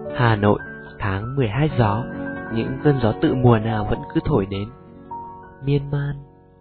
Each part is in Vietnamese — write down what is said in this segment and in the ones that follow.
Hà Nội, tháng 12 gió, những cơn gió tự mùa nào vẫn cứ thổi đến, miên man.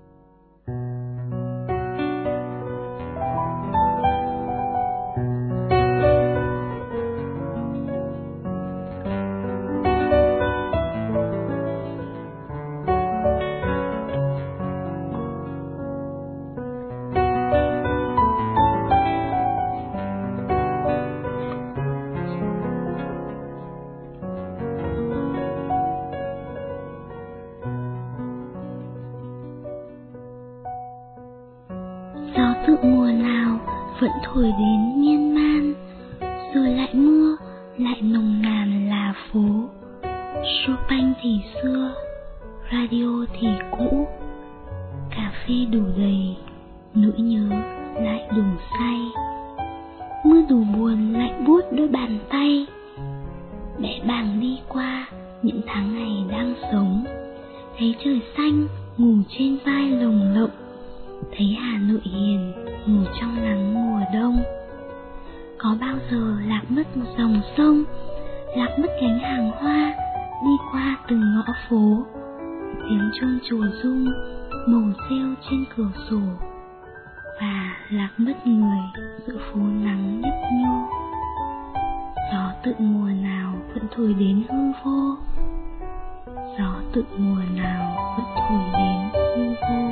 Gió tự mùa nào vẫn thổi đến miên man, rồi lại mưa, lại nồng nàn là phố. Chopin thì xưa, radio thì cũ, cà phê đủ đầy, nỗi nhớ lại đủ say. Mưa đủ buồn lại buốt đôi bàn tay, bẽ bàng đi qua những tháng ngày đang sống. Thấy trời xanh ngủ trên vai lồng lộng, thấy Hà Nội hiền ngủ trong nắng mùa đông. Có bao giờ lạc mất một dòng sông, lạc mất gánh hàng hoa đi qua từng ngõ phố. Tiếng chuông chùa rung, màu rêu trên cửa sổ, và lạc mất người giữa phố nắng nhấp nhô. Gió tự mùa nào vẫn thổi đến hư vô, gió tự mùa nào vẫn thổi đến hư vô.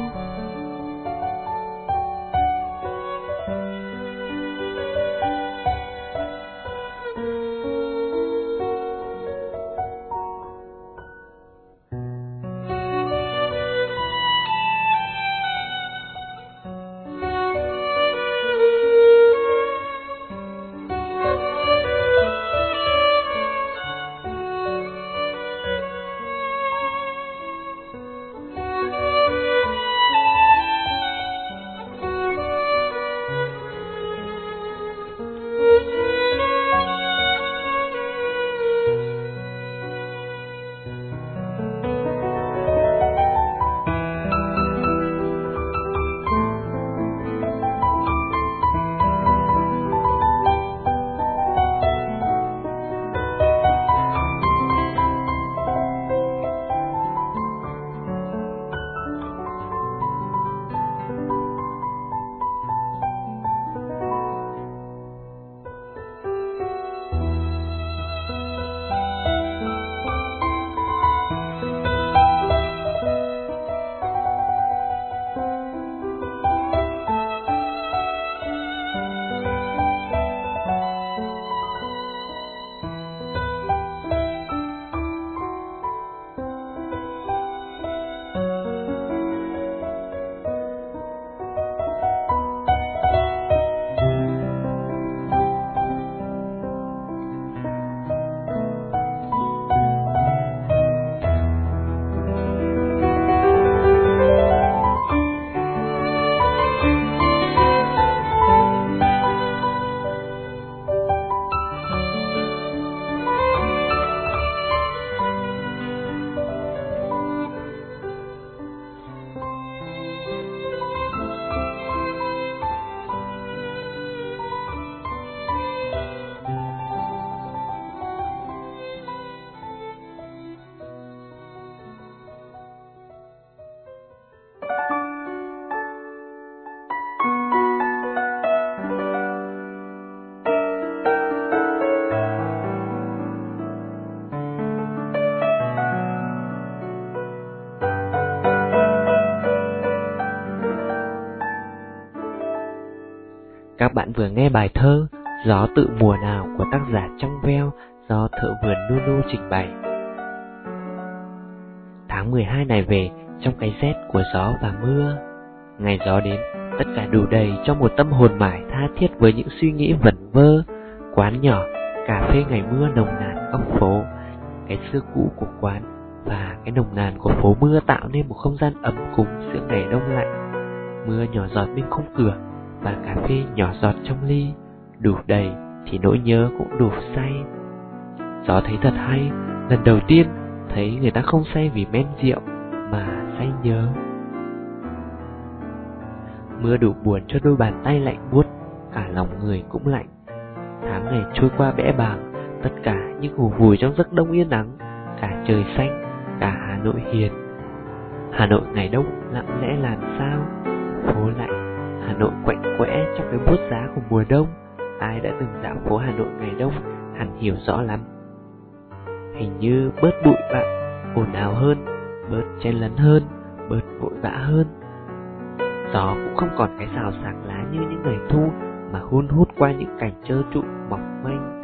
Các bạn vừa nghe bài thơ Gió tự mùa nào của tác giả Trong Veo do Thợ Vườn Nunu trình bày. Tháng 12 này về trong cái rét của gió và mưa. Ngày gió đến, tất cả đủ đầy cho một tâm hồn mải tha thiết với những suy nghĩ vẩn vơ. Quán nhỏ, cà phê ngày mưa nồng nàn góc phố, cái xưa cũ của quán và cái nồng nàn của phố mưa tạo nên một không gian ấm cúng giữa ngày đông lạnh. Mưa nhỏ giọt bên khung cửa và cà phê nhỏ giọt trong ly, đủ đầy thì nỗi nhớ cũng đủ say. Gió thấy thật hay, lần đầu tiên thấy người ta không say vì men rượu mà say nhớ. Mưa đủ buồn cho đôi bàn tay lạnh buốt, cả lòng người cũng lạnh. Tháng ngày trôi qua bẽ bàng, tất cả như ngủ vùi trong giấc đông yên ắng. Cả trời xanh, cả Hà Nội hiền. Hà Nội ngày đông lặng lẽ làn sao, phố lạnh, Hà Nội quạnh quẽ trong cái buốt giá của mùa đông. Ai đã từng dạo phố Hà Nội ngày đông hẳn hiểu rõ lắm. Hình như bớt bụi bặm, ồn ào hơn, bớt chen lấn hơn, bớt vội vã hơn. Gió cũng không còn cái xào xạc lá như những ngày thu, mà hun hút qua những cành trơ trụi mỏng manh.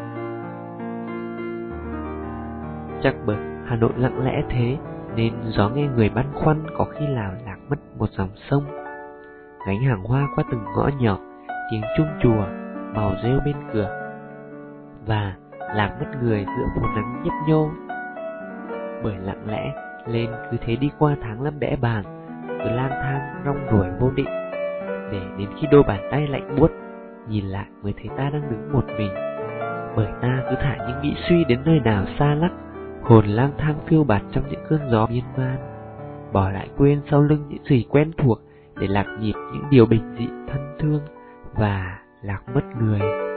Chắc bởi Hà Nội lặng lẽ thế nên gió nghe người băn khoăn có khi nào lạc mất một dòng sông. Gánh hàng hoa qua từng ngõ nhỏ, tiếng chuông chùa, màu rêu bên cửa, và lạc mất người giữa phố nắng nhấp nhô. Bởi lặng lẽ lên cứ thế đi qua tháng năm bẽ bàng, cứ lang thang rong ruổi vô định, để đến khi đôi bàn tay lạnh buốt nhìn lại mới thấy ta đang đứng một mình. Bởi ta cứ thả những nghĩ suy đến nơi nào xa lắc, hồn lang thang phiêu bạt trong những cơn gió miên man, bỏ lại quên sau lưng những gì quen thuộc để lạc nhịp những điều bình dị thân thương, và lạc mất người.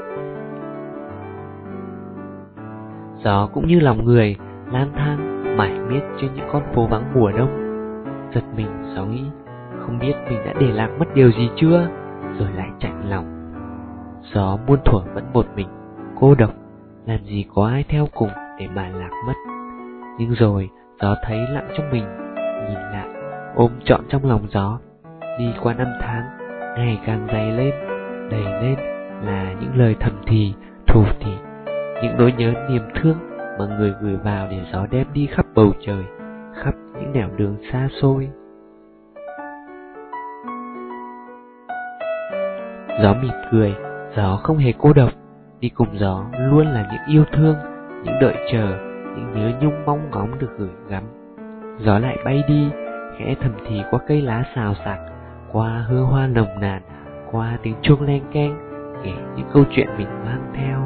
Gió cũng như lòng người lang thang mải miết trên những con phố vắng mùa đông. Giật mình gió nghĩ không biết mình đã để lạc mất điều gì chưa, rồi lại chạnh lòng. Gió muôn thuở vẫn một mình, cô độc, làm gì có ai theo cùng để mà lạc mất. Nhưng rồi gió thấy lặng trong mình, nhìn lại, ôm trọn trong lòng gió. Đi qua năm tháng, ngày càng dày lên, đầy lên là những lời thầm thì, thù thì, những nỗi nhớ niềm thương mà người gửi vào để gió đem đi khắp bầu trời, khắp những nẻo đường xa xôi. Gió mỉm cười, gió không hề cô độc. Đi cùng gió luôn là những yêu thương, những đợi chờ, những nhớ nhung mong ngóng được gửi gắm. Gió lại bay đi, khẽ thầm thì qua cây lá xào xạc, qua hương hoa nồng nàn, qua tiếng chuông leng keng, kể những câu chuyện mình mang theo.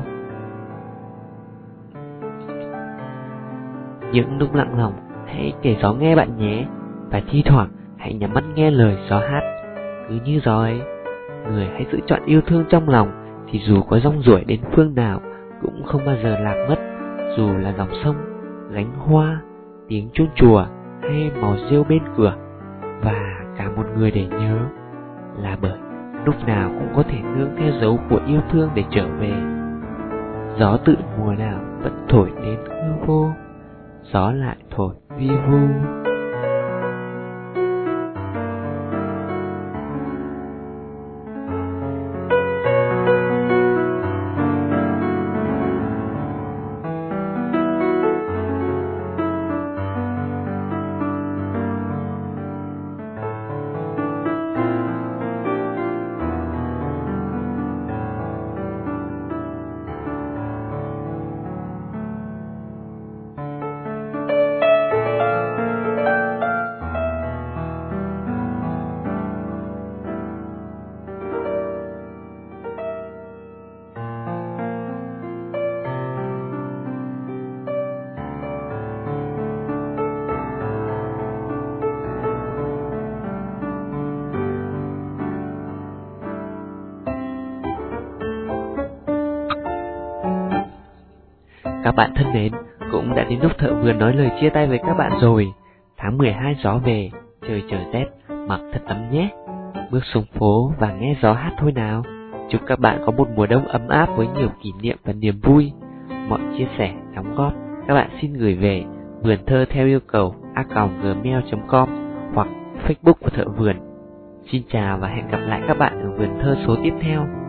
Những lúc lặng lòng, hãy kể gió nghe bạn nhé. Và thi thoảng hãy nhắm mắt nghe lời gió hát. Cứ như gió ấy, người hãy giữ trọn yêu thương trong lòng, thì dù có rong ruổi đến phương nào cũng không bao giờ lạc mất. Dù là dòng sông, gánh hoa, tiếng chuông chùa hay màu rêu bên cửa, và cả một người để nhớ. Là bởi lúc nào cũng có thể nương theo dấu của yêu thương để trở về. Gió tự mùa nào vẫn thổi đến hư vô, gió lại thổi vi vu. Các bạn thân mến, cũng đã đến lúc Thợ Vườn nói lời chia tay với các bạn rồi. Tháng 12 gió về, trời trở rét, mặc thật ấm nhé. Bước xuống phố và nghe gió hát thôi nào. Chúc các bạn có một mùa đông ấm áp với nhiều kỷ niệm và niềm vui. Mọi chia sẻ, đóng góp các bạn xin gửi về vườn thơ theo yêu cầu @gmail.com hoặc Facebook của Thợ Vườn. Xin chào và hẹn gặp lại các bạn ở vườn thơ số tiếp theo.